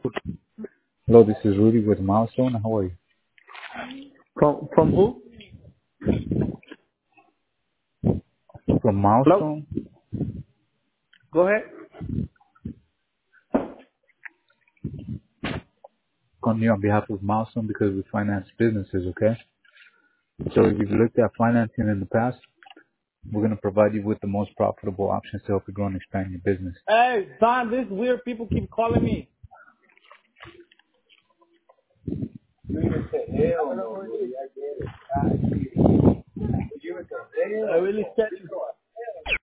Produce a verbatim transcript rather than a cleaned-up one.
Hello, this is Rudy with Milestone. How are you? From from who? From Hello. Milestone, Go ahead. calling you on behalf of Milestone because we finance businesses, okay? So if you've looked at financing in the past, we're going to provide you with the most profitable options to help you grow and expand your business. Hey, Don, this weird people keep calling me. I really scared you.